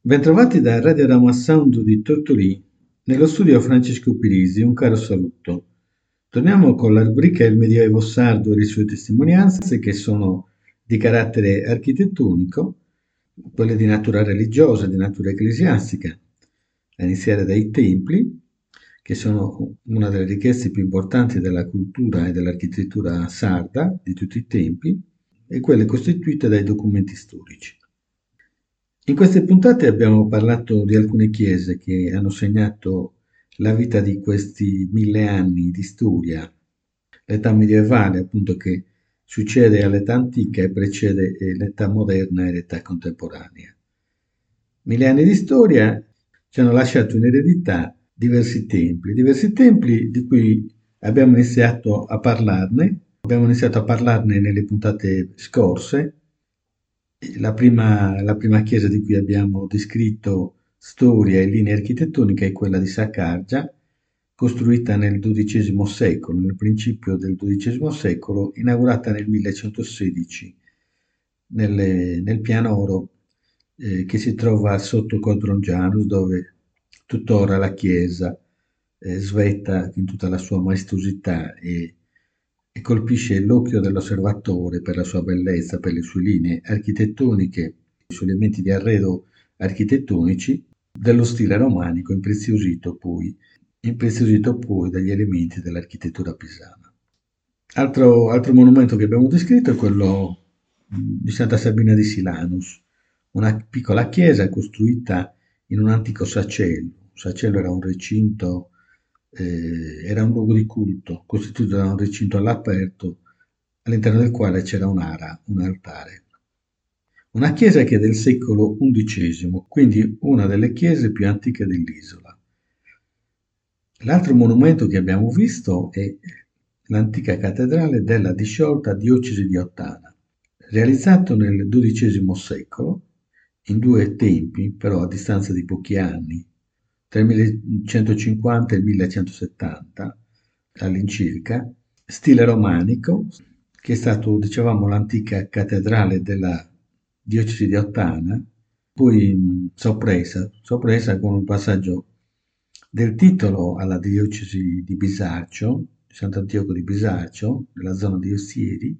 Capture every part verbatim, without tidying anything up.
Bentrovati da Radio Ramazzando di Tortolì, nello studio Francesco Pirisi, un caro saluto. Torniamo con la rubrica Il Medioevo sardo e le sue testimonianze, che sono di carattere architettonico, quelle di natura religiosa, di natura ecclesiastica, a iniziare dai templi, che sono una delle ricchezze più importanti della cultura e dell'architettura sarda di tutti i tempi, e quelle costituite dai documenti storici. In queste puntate abbiamo parlato di alcune chiese che hanno segnato la vita di questi mille anni di storia, l'età medievale appunto che succede all'età antica e precede eh, l'età moderna e l'età contemporanea. Mille anni di storia ci hanno lasciato in eredità diversi templi, diversi templi di cui abbiamo iniziato a parlarne, abbiamo iniziato a parlarne nelle puntate scorse. La prima, la prima chiesa di cui abbiamo descritto storia e linee architettoniche è quella di Saccargia, costruita nel dodicesimo secolo, nel principio del dodicesimo secolo, inaugurata nel millecentosedici nelle- nel pianoro eh, che si trova sotto Codrongianus, dove tuttora la chiesa eh, svetta in tutta la sua maestosità e, e colpisce l'occhio dell'osservatore per la sua bellezza, per le sue linee architettoniche, i suoi elementi di arredo architettonici dello stile romanico, impreziosito poi, impreziosito poi dagli elementi dell'architettura pisana. Altro, altro monumento che abbiamo descritto è quello mh, di Santa Sabina di Silanus, una piccola chiesa costruita in un antico sacello. Un sacello era un recinto, eh, era un luogo di culto costituito da un recinto all'aperto all'interno del quale c'era un'ara, un altare. Una chiesa che è del secolo undicesimo, quindi una delle chiese più antiche dell'isola. L'altro monumento che abbiamo visto è l'antica cattedrale della disciolta diocesi di Ottana, realizzato nel dodicesimo secolo, in due tempi, però a distanza di pochi anni, tra il millecentocinquanta e il millecentosettanta all'incirca, stile romanico, che è stato, dicevamo, l'antica cattedrale della diocesi di Ottana, poi mh, soppressa, soppressa con un passaggio del titolo alla diocesi di Bisaccio, di Sant'Antioco di Bisaccio, nella zona di Ossieri,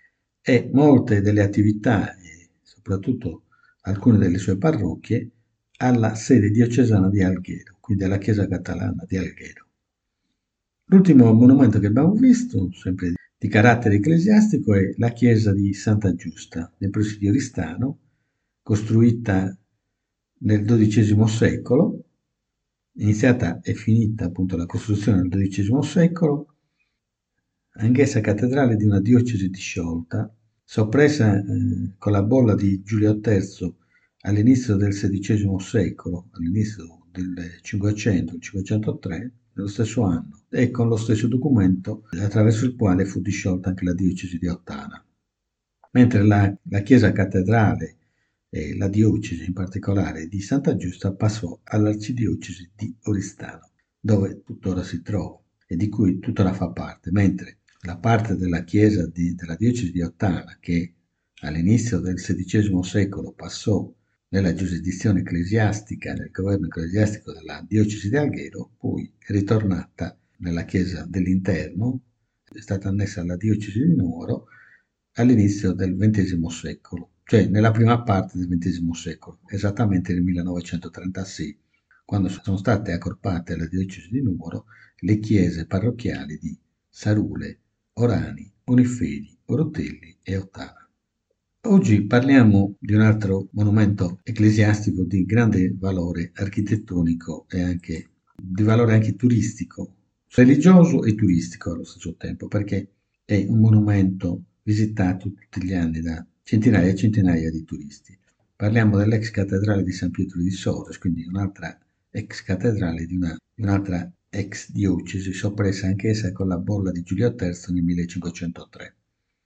e molte delle attività, e soprattutto alcune delle sue parrocchie, alla sede diocesana di Alghero, quindi alla Chiesa Catalana di Alghero. L'ultimo monumento che abbiamo visto, sempre di carattere ecclesiastico, è la chiesa di Santa Giusta, nel presidio oristano, costruita nel dodicesimo secolo, iniziata e finita appunto la costruzione nel dodicesimo secolo, anch'essa cattedrale di una diocesi disciolta, soppressa eh, con la bolla di Giulio terzo all'inizio del sedicesimo secolo, all'inizio del Cinquecento, il cinquecentotre, nello stesso anno, e con lo stesso documento attraverso il quale fu disciolta anche la diocesi di Ottana. Mentre la, la chiesa cattedrale e la diocesi in particolare di Santa Giusta passò all'arcidiocesi di Oristano, dove tuttora si trova e di cui tuttora fa parte, mentre la parte della chiesa di, della diocesi di Ottana, che all'inizio del sedicesimo secolo passò nella giurisdizione ecclesiastica, nel governo ecclesiastico della diocesi di Alghero, poi è ritornata nella chiesa dell'interno, è stata annessa alla diocesi di Nuoro all'inizio del ventesimo secolo, cioè nella prima parte del ventesimo secolo, esattamente nel millenovecentotrentasei, quando sono state accorpate alla diocesi di Nuoro le chiese parrocchiali di Sarule, Orani, Oniferi, Orotelli e Ottana. Oggi parliamo di un altro monumento ecclesiastico di grande valore architettonico e anche di valore anche turistico, religioso e turistico allo stesso tempo, perché è un monumento visitato tutti gli anni da centinaia e centinaia di turisti. Parliamo dell'ex cattedrale di San Pietro di Sores, quindi un'altra ex cattedrale di, una, di un'altra ex diocesi, soppressa anch'essa con la bolla di Giulio terzo nel millecinquecentotre.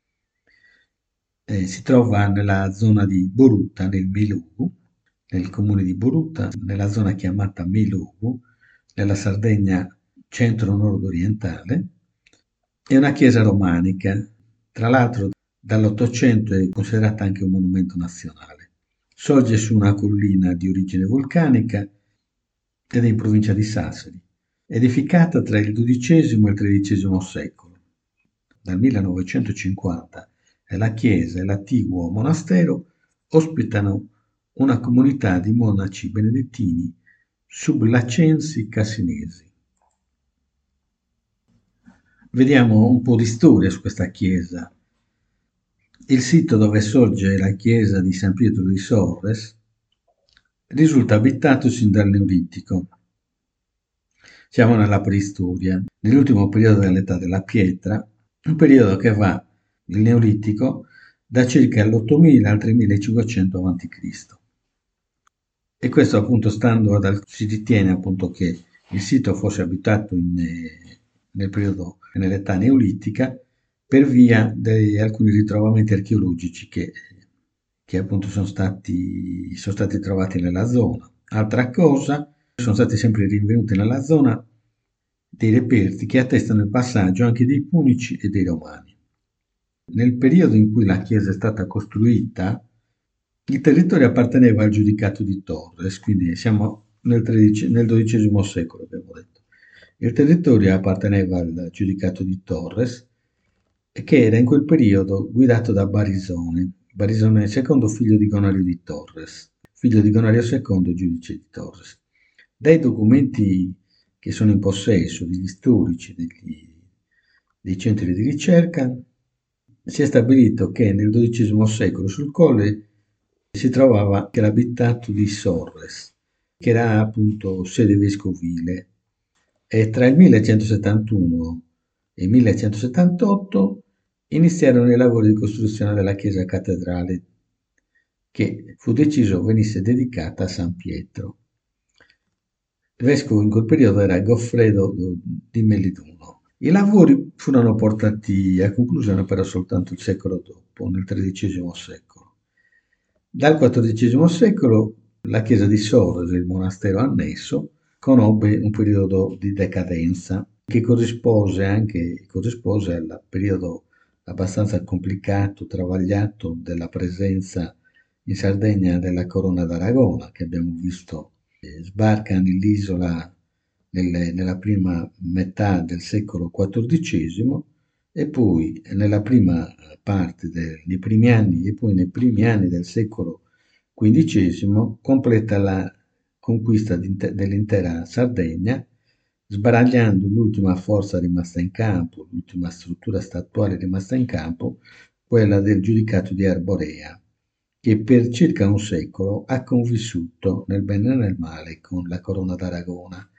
Eh, si trova nella zona di Borutta, nel Milugu, nel comune di Borutta, nella zona chiamata Milugu, nella Sardegna centro-nord-orientale. È una chiesa romanica, tra l'altro dall'Ottocento è considerata anche un monumento nazionale. Sorge su una collina di origine vulcanica ed è in provincia di Sassari, edificata tra il dodicesimo e il tredicesimo secolo. Dal millenovecentocinquanta la chiesa e l'attiguo monastero ospitano una comunità di monaci benedettini sublacensi cassinesi. Vediamo un po' di storia su questa chiesa. Il sito dove sorge la chiesa di San Pietro di Sorres risulta abitato sin dal Neolitico. Siamo nella preistoria, nell'ultimo periodo dell'età della pietra, un periodo che va, il Neolitico, da circa l'ottomila al tremilacinquecento avanti Cristo. E questo appunto stando ad, si ritiene appunto che il sito fosse abitato in, eh, nel periodo, nell'età neolitica, per via di alcuni ritrovamenti archeologici che, che appunto sono stati, sono stati trovati nella zona. Altra cosa, sono stati sempre rinvenuti nella zona dei reperti che attestano il passaggio anche dei Punici e dei Romani. Nel periodo in cui la chiesa è stata costruita, il territorio apparteneva al giudicato di Torres, quindi siamo nel, tredicesimo, nel dodicesimo secolo, abbiamo detto. Il territorio apparteneva al giudicato di Torres, che era in quel periodo guidato da Barisone. Barisone secondo, figlio di Gonario di Torres, figlio di Gonario secondo, giudice di Torres. Dai documenti che sono in possesso degli storici, degli, dei centri di ricerca, si è stabilito che nel dodicesimo secolo sul colle si trovava l'abitato di Sorres, che era appunto sede vescovile, e tra il millecentosettantuno e il millecentosettantotto iniziarono i lavori di costruzione della chiesa cattedrale, che fu deciso venisse dedicata a San Pietro. Il vescovo in quel periodo era Goffredo di Meliduno. I lavori furono portati a conclusione però soltanto il secolo dopo, nel tredicesimo secolo. Dal quattordicesimo secolo la chiesa di Sorres, il monastero annesso, conobbe un periodo di decadenza che corrispose anche corrispose al periodo abbastanza complicato, travagliato della presenza in Sardegna della Corona d'Aragona, che abbiamo visto eh, sbarca nell'isola nelle- nella prima metà del secolo quattordicesimo e poi nella prima parte de- dei primi anni e poi nei primi anni del secolo quindicesimo completa la conquista dell'intera Sardegna, sbaragliando l'ultima forza rimasta in campo, l'ultima struttura statuale rimasta in campo, quella del giudicato di Arborea, che per circa un secolo ha convissuto nel bene e nel male con la Corona d'Aragona,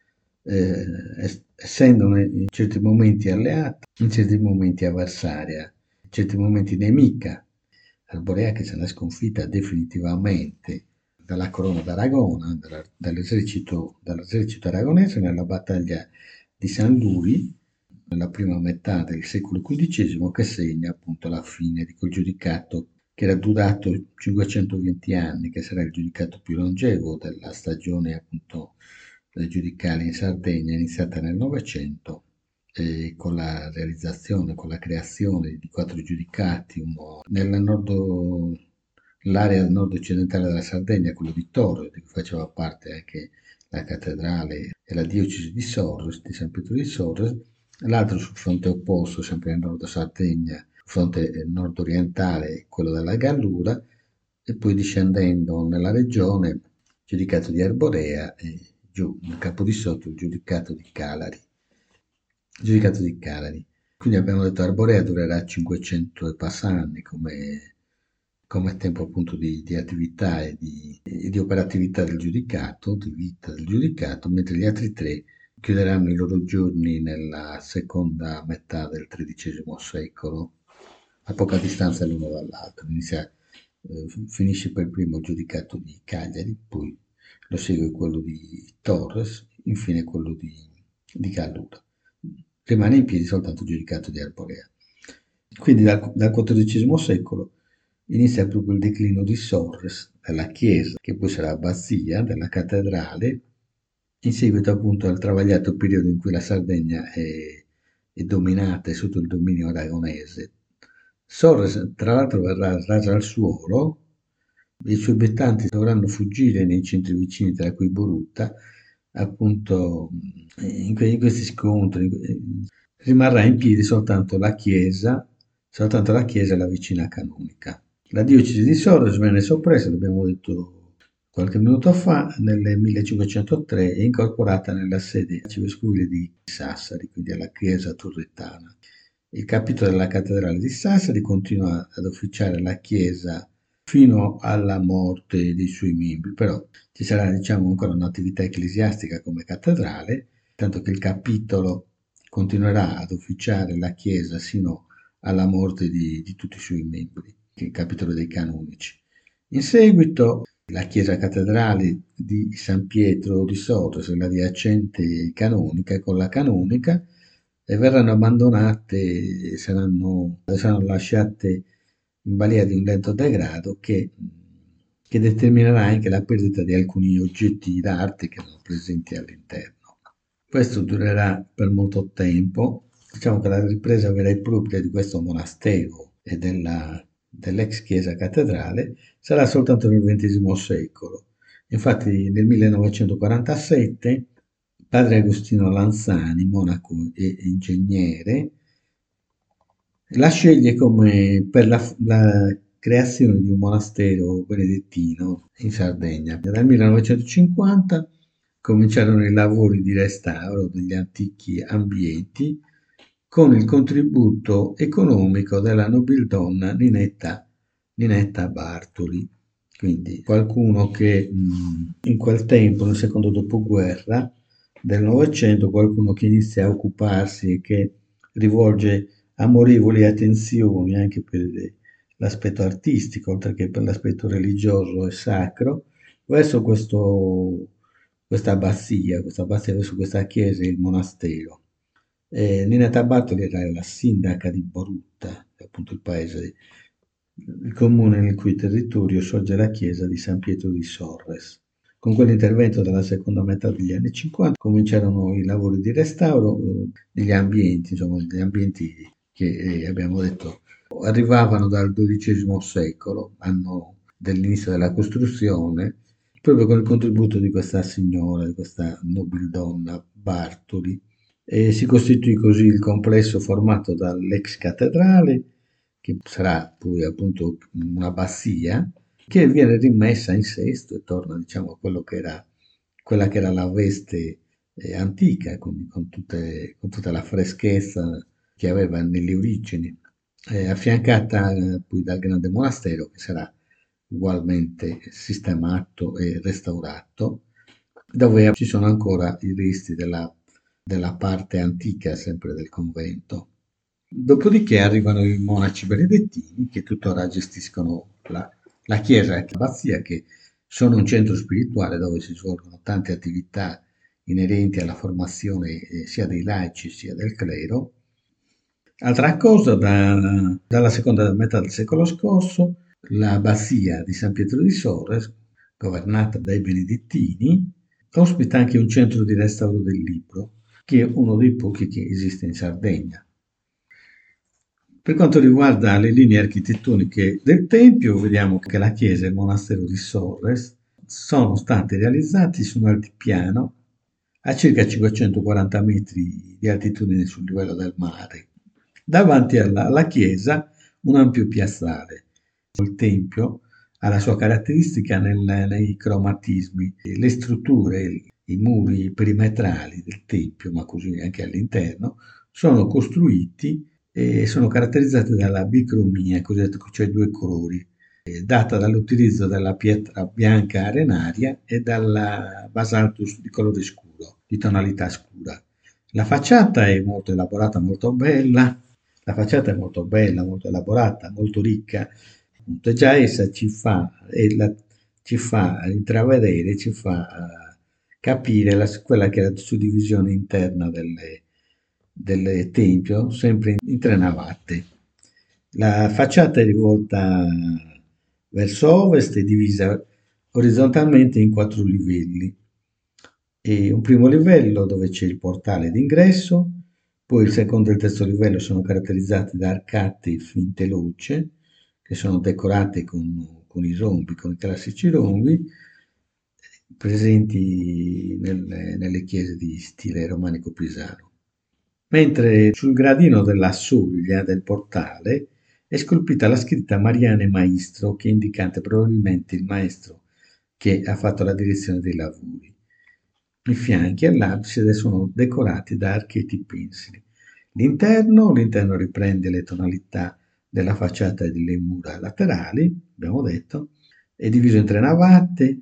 eh, essendo in certi momenti alleata, in certi momenti avversaria, in certi momenti nemica. Arborea che se l'è sconfitta definitivamente dalla Corona d'Aragona, dall'esercito, dall'esercito aragonese nella battaglia di San Luri, nella prima metà del secolo quindicesimo, che segna appunto la fine di quel giudicato che era durato cinquecentoventi anni, che sarà il giudicato più longevo della stagione appunto giudicale in Sardegna, iniziata nel Novecento, e con la realizzazione, con la creazione di quattro giudicati, uno nella nord, l'area nord-occidentale della Sardegna, quello di Torre, di cui faceva parte anche la cattedrale e la diocesi di Sorres, di San Pietro di Sorres, l'altro sul fronte opposto, sempre nel nord Sardegna, fronte nord-orientale, quello della Gallura, e poi discendendo nella regione, giudicato di Arborea e giù nel capo di sotto il giudicato di Calari. Giudicato di Calari. Quindi abbiamo detto Arborea durerà cinquecento e passa anni come, come tempo appunto di, di attività e di, e di operatività del giudicato, di vita del giudicato, mentre gli altri tre chiuderanno i loro giorni nella seconda metà del tredicesimo secolo, a poca distanza l'uno dall'altro. Inizia, eh, finisce per primo il giudicato di Cagliari, poi lo segue quello di Torres, infine quello di, di Gallura. Rimane in piedi soltanto il giudicato di Arborea. Quindi dal, dal quattordicesimo secolo inizia proprio il declino di Sorres, della chiesa, che poi sarà abbazia, della cattedrale, in seguito appunto al travagliato periodo in cui la Sardegna è, è dominata e sotto il dominio aragonese. Sorres, tra l'altro, verrà rasa al suolo i suoi abitanti dovranno fuggire nei centri vicini, tra cui Borutta, appunto in, que- in questi scontri eh, rimarrà in piedi soltanto la chiesa, soltanto la chiesa e la vicina canonica. La diocesi di Sorres venne soppressa, l'abbiamo detto qualche minuto fa, nel millecinquecentotre e incorporata nella sede arcivescovile di Sassari, quindi alla chiesa turrettana. Il capitolo della cattedrale di Sassari continua ad officiare la chiesa fino alla morte dei suoi membri, però ci sarà diciamo ancora un'attività ecclesiastica come cattedrale, tanto che il capitolo continuerà ad officiare la chiesa sino alla morte di, di tutti i suoi membri, il capitolo dei canonici. In seguito la chiesa cattedrale di San Pietro di Sotos e l'adiacente canonica con la canonica e verranno abbandonate, saranno, saranno lasciate in balia di un lento degrado che, che determinerà anche la perdita di alcuni oggetti d'arte che erano presenti all'interno. Questo durerà per molto tempo. Diciamo che la ripresa vera e propria di questo monastero e della, dell'ex chiesa cattedrale sarà soltanto nel ventesimo secolo. Infatti nel millenovecentoquarantasette padre Agostino Lanzani, monaco e ingegnere, la sceglie come per la, la creazione di un monastero benedettino in Sardegna. Dal millenovecentocinquanta cominciarono i lavori di restauro degli antichi ambienti con il contributo economico della nobildonna Ninetta, Ninetta Bartoli, quindi qualcuno che mh, in quel tempo, nel secondo dopoguerra del Novecento, qualcuno che inizia a occuparsi e che rivolge amorevoli attenzioni anche per l'aspetto artistico, oltre che per l'aspetto religioso e sacro, verso questo, questa abbazia, questa abbazia verso questa chiesa e il monastero. Eh, Nina Tabartoli era la sindaca di Borutta, appunto il paese, il comune nel cui territorio sorge la chiesa di San Pietro di Sorres. Con quell'intervento della seconda metà degli anni cinquanta cominciarono i lavori di restauro eh, degli ambienti, insomma, degli ambienti che eh, abbiamo detto arrivavano dal dodicesimo secolo, anno dell'inizio della costruzione, proprio con il contributo di questa signora, di questa nobildonna Bartoli. E si costituì così il complesso formato dall'ex cattedrale, che sarà poi appunto un'abbazia, che viene rimessa in sesto e torna diciamo a quello che era, quella che era la veste eh, antica, quindi con, tutte- con tutta la freschezza che aveva nelle origini, eh, affiancata eh, poi dal grande monastero che sarà ugualmente sistemato e restaurato, dove ci sono ancora i resti della, della parte antica sempre del convento. Dopodiché arrivano i monaci benedettini che tuttora gestiscono la, la chiesa e l'abbazia, che sono un centro spirituale dove si svolgono tante attività inerenti alla formazione eh, sia dei laici sia del clero. Altra cosa, da- dalla seconda metà del secolo scorso, l'abbazia di San Pietro di Sorres, governata dai benedettini, ospita anche un centro di restauro del libro, che è uno dei pochi che esiste in Sardegna. Per quanto riguarda le linee architettoniche del tempio, vediamo che la chiesa e il monastero di Sorres sono stati realizzati su un altipiano a circa cinquecentoquaranta metri di altitudine sul livello del mare. Davanti alla, alla chiesa un ampio piazzale. Il tempio ha la sua caratteristica nel- nei cromatismi, le strutture, i muri perimetrali del tempio, ma così anche all'interno, sono costruiti e sono caratterizzati dalla bicromia, cioè due colori, eh, data dall'utilizzo della pietra bianca arenaria e dal basalto di colore scuro, di tonalità scura. La facciata è molto elaborata, molto bella, la facciata è molto bella, molto elaborata, molto ricca, appunto, e già essa ci fa, e la- ci fa intravedere, ci fa eh, capire la- quella che è la suddivisione interna delle, del tempio, sempre in, in tre navate. La facciata è rivolta verso ovest e divisa orizzontalmente in quattro livelli. E un primo livello dove c'è il portale d'ingresso, poi il secondo e il terzo livello sono caratterizzati da arcate finte luce che sono decorate con, con i rombi, con i classici rombi, presenti nelle, nelle chiese di stile romanico pisano. Mentre sul gradino della soglia del portale è scolpita la scritta Mariane Maestro, che è indicante probabilmente il maestro che ha fatto la direzione dei lavori. I fianchi all'abside sono decorati da archetti pensili. L'interno, l'interno riprende le tonalità della facciata e delle mura laterali, abbiamo detto, è diviso in tre navate,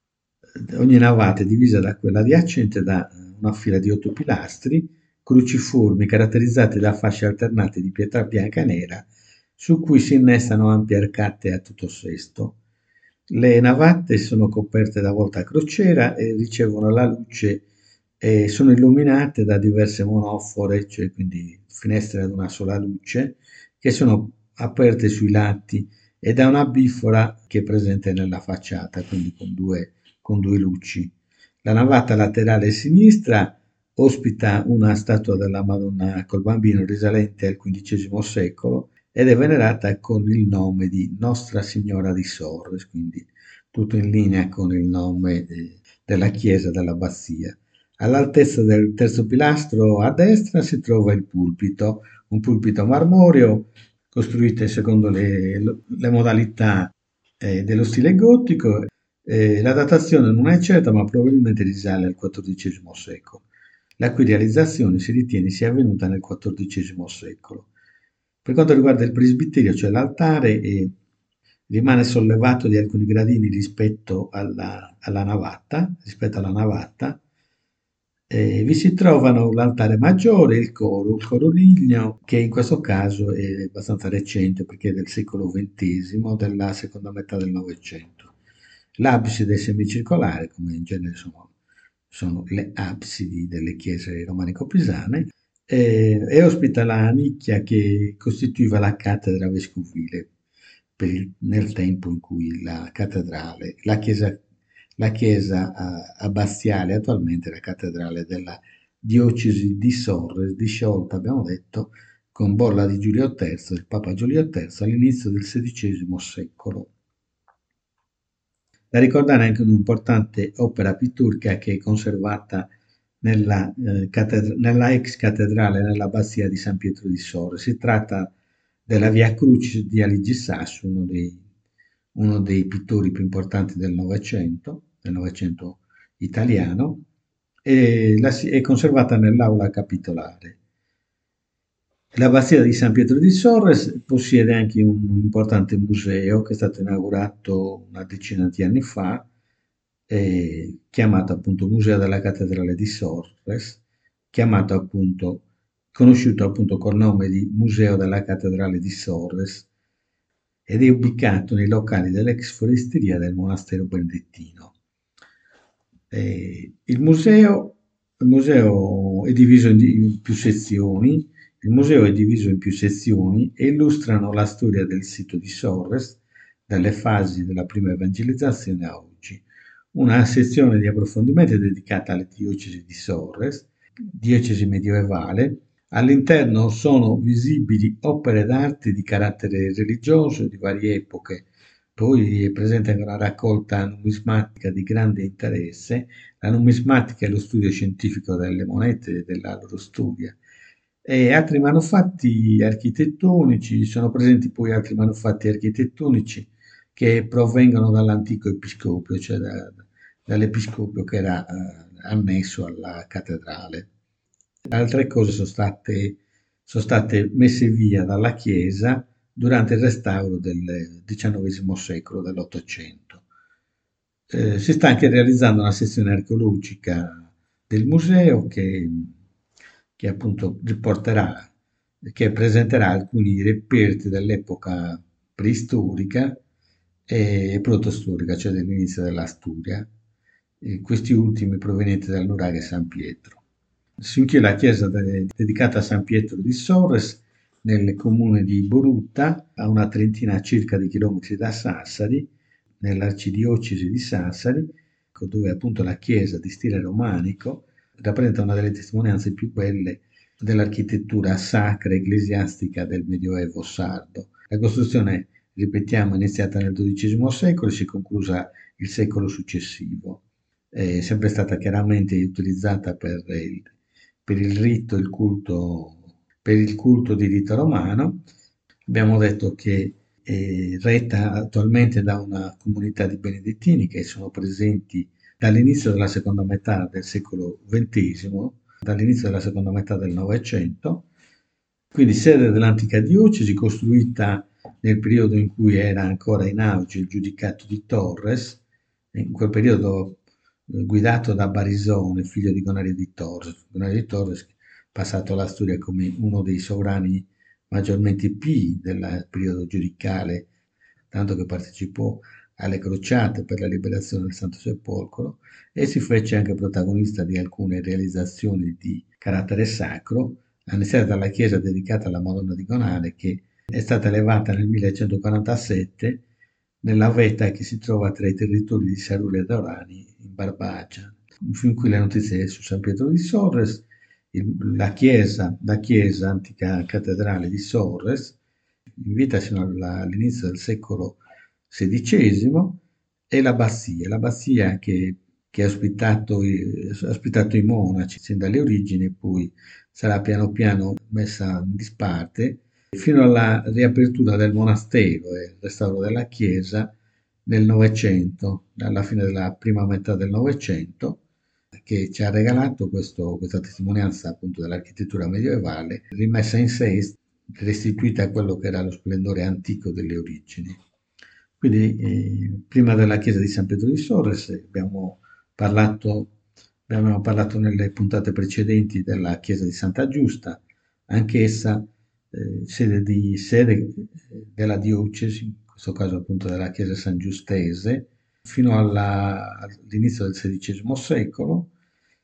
ogni navata è divisa da quella adiacente da una fila di otto pilastri cruciformi caratterizzati da fasce alternate di pietra bianca e nera, su cui si innestano ampie arcate a tutto sesto. Le navate sono coperte da volta a crociera e ricevono la luce e sono illuminate da diverse monofore, cioè quindi finestre ad una sola luce, che sono aperte sui lati e da una bifora che è presente nella facciata, quindi con due, con due luci. La navata laterale sinistra ospita una statua della Madonna col Bambino risalente al quindicesimo secolo ed è venerata con il nome di Nostra Signora di Sorres, quindi tutto in linea con il nome eh, della chiesa dell'abbazia. All'altezza del terzo pilastro a destra si trova il pulpito, un pulpito marmoreo costruito secondo le, le modalità eh, dello stile gotico. Eh, la datazione non è certa, ma probabilmente risale al quattordicesimo secolo, la cui realizzazione si ritiene sia avvenuta nel quattordicesimo secolo. Per quanto riguarda il presbiterio, cioè l'altare, eh, rimane sollevato di alcuni gradini rispetto alla, alla navata, rispetto alla navata. Eh, vi si trovano l'altare maggiore e il coro, il coro ligneo, che in questo caso è abbastanza recente perché è del secolo ventesimo, della seconda metà del Novecento. L'abside è semicircolare, come in genere sono, sono le absidi delle chiese romanico-pisane, eh, e ospita la nicchia che costituiva la cattedra vescovile per il- nel tempo in cui la cattedrale, la chiesa, la chiesa eh, abbaziale attualmente è la cattedrale della diocesi di Sorres, disciolta, abbiamo detto, con bolla di Giulio terzo, il Papa Giulio terzo, all'inizio del sedicesimo secolo. Da ricordare anche un'importante opera pittorica che è conservata nella, eh, cattedra- nella ex cattedrale, nell'abbazia di San Pietro di Sore. Si tratta della Via Crucis di Aligi Sassu, uno dei, uno dei pittori più importanti del Novecento, del Novecento italiano, e la si- è conservata nell'aula capitolare. L'abbazia di San Pietro di Sorres possiede anche un importante museo che è stato inaugurato una decina di anni fa, eh, chiamato appunto Museo della Cattedrale di Sorres, chiamato appunto, conosciuto appunto col nome di Museo della Cattedrale di Sorres, ed è ubicato nei locali dell'ex foresteria del monastero benedettino. Eh, il museo, il museo è diviso in, in più sezioni. Il museo è diviso in più sezioni e illustrano la storia del sito di Sorres, dalle fasi della prima evangelizzazione a oggi. Una sezione di approfondimento è dedicata alle diocesi di Sorres, diocesi medievale. All'interno sono visibili opere d'arte di carattere religioso di varie epoche. Poi è presente anche una raccolta numismatica di grande interesse. La numismatica è lo studio scientifico delle monete e della loro storia. E altri manufatti architettonici, sono presenti poi altri manufatti architettonici che provengono dall'antico episcopio, cioè da- dall'episcopio che era eh, annesso alla cattedrale. Altre cose sono state, sono state messe via dalla Chiesa durante il restauro del diciannovesimo secolo, dell'Ottocento. Eh, si sta anche realizzando una sezione archeologica del museo che, che appunto riporterà, che presenterà alcuni reperti dell'epoca preistorica e protostorica, cioè dell'inizio della Sturia, e questi ultimi provenienti dal nuraghe San Pietro. Si chiude la chiesa de- dedicata a San Pietro di Sorres nel comune di Borutta, a una trentina circa di chilometri da Sassari, nell'arcidiocesi di Sassari, dove appunto la chiesa di stile romanico rappresenta una delle testimonianze più belle dell'architettura sacra ecclesiastica del Medioevo sardo. La costruzione ripetiamo, è iniziata nel dodicesimo secolo e si è conclusa il secolo successivo. È sempre stata chiaramente utilizzata per il, per il rito, il culto, per il culto di rito romano. Abbiamo detto che è retta attualmente da una comunità di benedettini che sono presenti dall'inizio della seconda metà del secolo ventesimo, dall'inizio della seconda metà del Novecento, quindi sede dell'antica diocesi costruita nel periodo in cui era ancora in auge il giudicato di Torres, in quel periodo eh, guidato da Barisone, figlio di Gonario di Torres. Gonario di Torres, passato alla storia come uno dei sovrani maggiormente pii del periodo giudicale, tanto che partecipò alle crociate per la liberazione del Santo Sepolcro e si fece anche protagonista di alcune realizzazioni di carattere sacro, a iniziare dalla chiesa dedicata alla Madonna di Gonale, che è stata elevata nel millecentoquarantasette nella vetta che si trova tra i territori di Saruli ed Orani in Barbagia. Fin qui le notizie su San Pietro di Sorres, il- la chiesa, la chiesa antica cattedrale di Sorres, in vita sino alla- all'inizio del secolo sedicesimo, e l'abbazia, l'abbazia che, che ha ospitato, i- ha ospitato i monaci sin dalle origini, e poi sarà piano piano messa in disparte fino alla riapertura del monastero e il restauro della chiesa nel Novecento, alla fine della prima metà del Novecento, che ci ha regalato questo- questa testimonianza appunto dell'architettura medievale, rimessa in sé, restituita a quello che era lo splendore antico delle origini. Quindi, eh, prima della chiesa di San Pietro di Sorres abbiamo parlato, abbiamo parlato nelle puntate precedenti della chiesa di Santa Giusta, anch'essa eh, sede, di, sede eh, della diocesi, in questo caso appunto della chiesa san giustese, fino alla- all'inizio del sedicesimo secolo,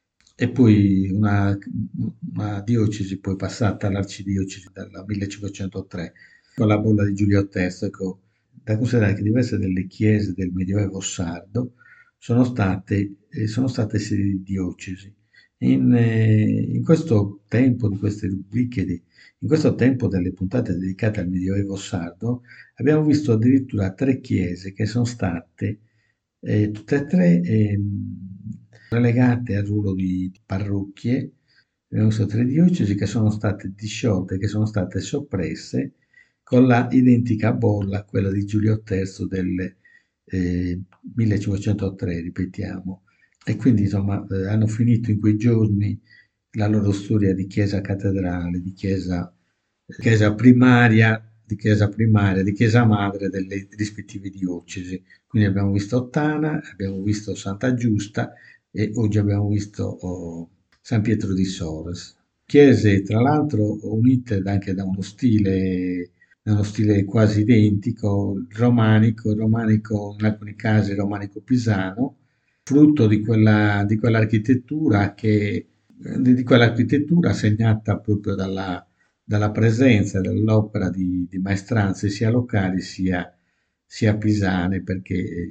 e poi una, una diocesi poi passata all'arcidiocesi dal millecinquecentotre con la bolla di Giulio terzo. Ecco, da considerare che diverse delle chiese del Medioevo sardo sono state, eh, sono state sedi di diocesi. In, eh, in questo tempo di queste rubriche, di- in questo tempo delle puntate dedicate al Medioevo sardo, abbiamo visto addirittura tre chiese che sono state eh, tutte e tre ehm, relegate al ruolo di parrocchie. Abbiamo visto tre diocesi che sono state disciolte, che sono state soppresse con la identica bolla, quella di Giulio terzo del eh, millecinquecentotre, ripetiamo. E quindi insomma eh, hanno finito in quei giorni la loro storia di chiesa cattedrale, di chiesa, chiesa primaria, di chiesa primaria, di chiesa madre delle rispettive diocesi. Quindi abbiamo visto Ottana, abbiamo visto Santa Giusta e oggi abbiamo visto oh, San Pietro di Sores. Chiese, tra l'altro, unite anche da uno stile, da uno stile quasi identico, romanico, romanico in alcuni casi romanico pisano, frutto di quella, di quell'architettura che, di quell'architettura segnata proprio dalla, dalla presenza dell'opera di, di maestranze sia locali sia, sia pisane, perché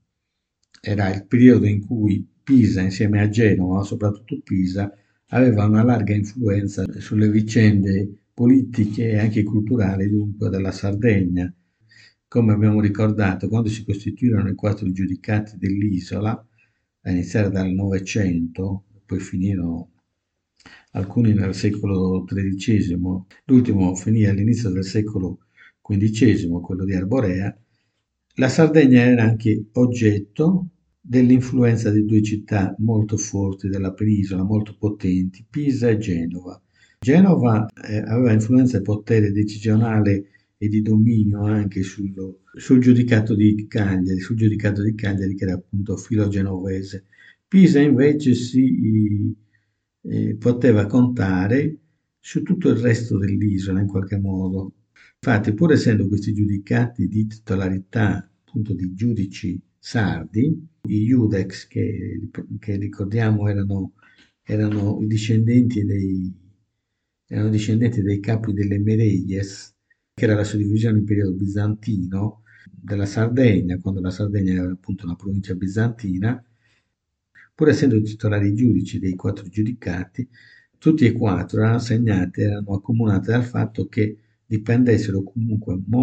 era il periodo in cui Pisa, insieme a Genova, ma soprattutto Pisa, aveva una larga influenza sulle vicende politiche e anche culturali dunque della Sardegna. Come abbiamo ricordato, quando si costituirono i quattro giudicati dell'isola, a iniziare dal Novecento, poi finirono alcuni nel secolo tredicesimo, l'ultimo finì all'inizio del secolo quindicesimo, quello di Arborea. La Sardegna era anche oggetto dell'influenza di due città molto forti della penisola, molto potenti, Pisa e Genova. Genova eh, aveva influenza e potere decisionale e di dominio anche sullo- sul giudicato di Cagliari, sul giudicato di Cagliari che era appunto filogenovese. Pisa invece si eh, poteva contare su tutto il resto dell'isola in qualche modo. Infatti, pur essendo questi giudicati di titolarità appunto di giudici sardi, i Iudex, che, che ricordiamo erano, erano i discendenti dei, erano discendenti dei capi delle Mereies, che era la suddivisione in periodo bizantino della Sardegna, quando la Sardegna era appunto una provincia bizantina, pur essendo titolari giudici dei quattro giudicati, tutti e quattro erano assegnati, erano accomunati dal fatto che dipendessero comunque mo-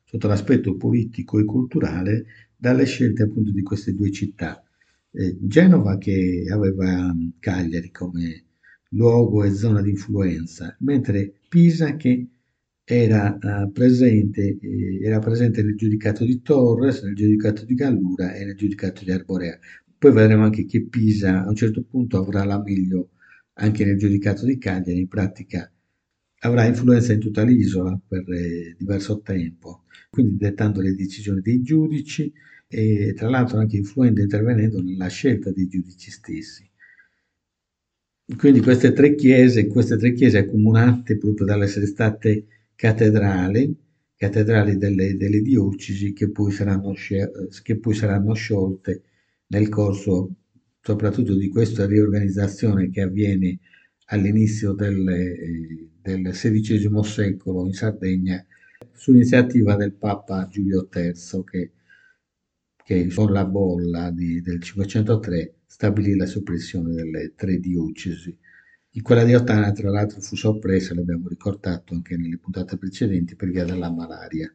sotto l'aspetto politico e culturale dalle scelte appunto di queste due città. Eh, Genova che aveva mh, Cagliari come luogo e zona di influenza, mentre Pisa che era, eh, presente, eh, era presente nel giudicato di Torres, nel giudicato di Gallura e nel giudicato di Arborea. Poi vedremo anche che Pisa a un certo punto avrà la meglio anche nel giudicato di Cagliari, in pratica avrà influenza in tutta l'isola per eh, diverso tempo, quindi dettando le decisioni dei giudici e tra l'altro anche influendo e intervenendo nella scelta dei giudici stessi. Quindi queste tre chiese, queste tre chiese accomunate proprio dall'essere state cattedrali, cattedrali delle, delle diocesi che poi saranno, sce- che poi saranno sciolte nel corso soprattutto di questa riorganizzazione che avviene all'inizio del, eh, del sedicesimo secolo in Sardegna su iniziativa del Papa Giulio terzo che, che con la bolla di- del cinquecentotre stabilì la soppressione delle tre diocesi. In quella di Ottana, tra l'altro, fu soppressa, l'abbiamo ricordato anche nelle puntate precedenti, per via della malaria.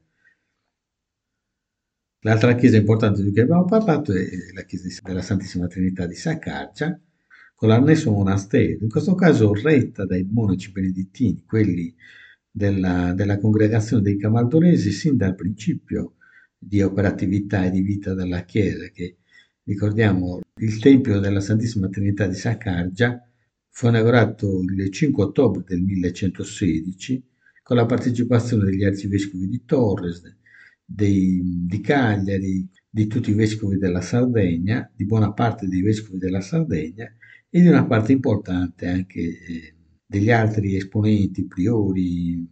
L'altra chiesa importante di cui abbiamo parlato è la chiesa della Santissima Trinità di Saccargia, con l'annesso monastero, in questo caso retta dai monaci benedettini, quelli della, della congregazione dei Camaldolesi, sin dal principio di operatività e di vita della chiesa, che ricordiamo il Tempio della Santissima Trinità di Saccargia fu inaugurato il cinque ottobre del millecentosedici con la partecipazione degli arcivescovi di Torres, dei- di Cagliari, di tutti i vescovi della Sardegna, di buona parte dei vescovi della Sardegna e di una parte importante anche eh, degli altri esponenti, priori,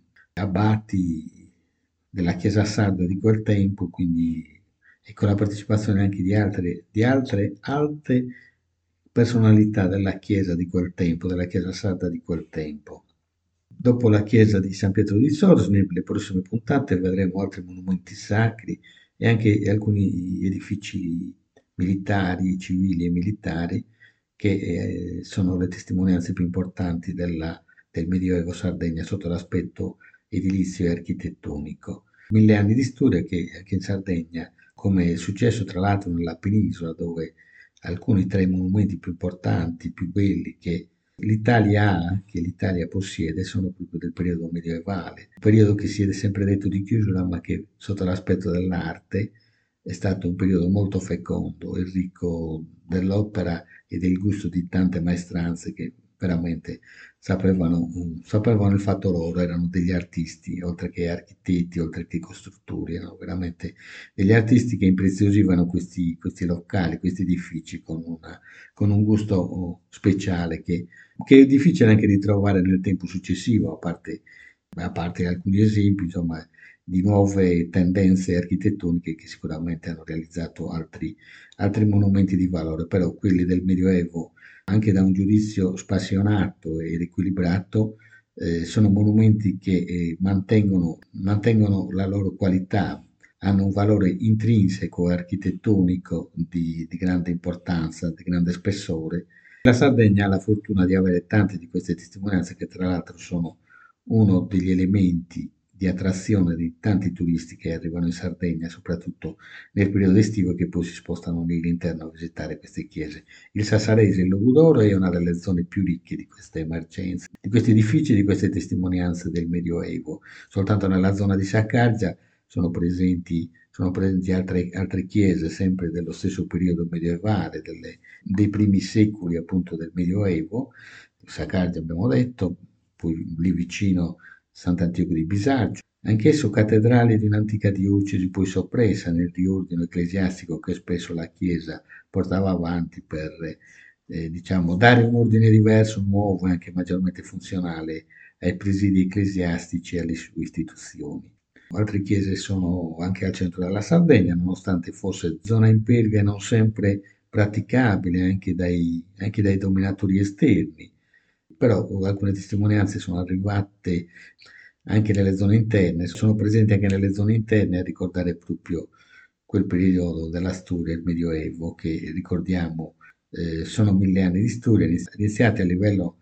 abbati della Chiesa sarda di quel tempo, quindi e con la partecipazione anche di altre, di altre alte personalità della Chiesa di quel tempo, della Chiesa sarda di quel tempo. Dopo la chiesa di San Pietro di Sors, nelle prossime puntate vedremo altri monumenti sacri e anche alcuni edifici militari, civili e militari, che eh, sono le testimonianze più importanti della- del Medioevo Sardegna sotto l'aspetto edilizio e architettonico. Mille anni di storia che anche in Sardegna, come è successo tra l'altro nella penisola, dove alcuni tra i monumenti più importanti, più belli che l'Italia ha, che l'Italia possiede, sono proprio del periodo medievale, un periodo che si è sempre detto di chiusura, ma che sotto l'aspetto dell'arte è stato un periodo molto fecondo e ricco dell'opera e del gusto di tante maestranze che veramente sapevano, sapevano il fatto loro, erano degli artisti, oltre che architetti, oltre che costruttori, erano veramente degli artisti che impreziosivano questi, questi locali, questi edifici con, una, con un gusto oh, speciale che che è difficile anche ritrovare nel tempo successivo, a parte, a parte alcuni esempi, insomma, di nuove tendenze architettoniche che sicuramente hanno realizzato altri, altri monumenti di valore, però quelli del Medioevo, anche da un giudizio spassionato ed equilibrato, eh, sono monumenti che eh, mantengono, mantengono la loro qualità, hanno un valore intrinseco e architettonico di, di grande importanza, di grande spessore. La Sardegna ha la fortuna di avere tante di queste testimonianze che tra l'altro sono uno degli elementi di attrazione di tanti turisti che arrivano in Sardegna, soprattutto nel periodo estivo e che poi si spostano nell'interno a visitare queste chiese. Il Sassarese e il Logudoro è una delle zone più ricche di queste emergenze, di questi edifici, di queste testimonianze del Medioevo. Soltanto nella zona di Saccargia sono presenti, sono presenti altre, altre chiese, sempre dello stesso periodo medievale, delle, dei primi secoli appunto del Medioevo. Saccargia abbiamo detto, poi lì vicino Sant'Antioco di Bisagio, anch'esso cattedrale di un'antica diocesi poi soppressa nel riordino ecclesiastico che spesso la Chiesa portava avanti per eh, diciamo, dare un ordine diverso, nuovo e anche maggiormente funzionale ai presidi ecclesiastici e alle sue istituzioni. Altre chiese sono anche al centro della Sardegna, nonostante fosse zona impervia e non sempre praticabile anche dai, anche dai dominatori esterni, però alcune testimonianze sono arrivate anche nelle zone interne, sono presenti anche nelle zone interne a ricordare proprio quel periodo della storia, il Medioevo, che ricordiamo eh, sono mille anni di storia iniziati a livello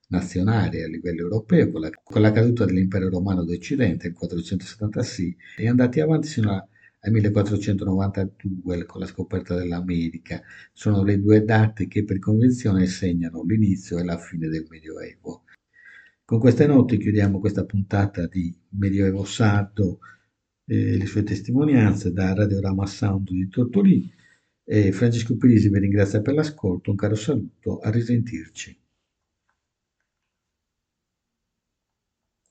nazionale a livello europeo con la, con la caduta dell'impero romano d'Occidente nel quattrocentosettantasei e andati avanti sino a- al millequattrocentonovantadue con la scoperta dell'America. Sono le due date che per convenzione segnano l'inizio e la fine del Medioevo. Con queste note chiudiamo questa puntata di Medioevo Sardo e le sue testimonianze da Radiorama Sound di Tortolì. E Francesco Pirisi vi ringrazia per l'ascolto, un caro saluto, a risentirci.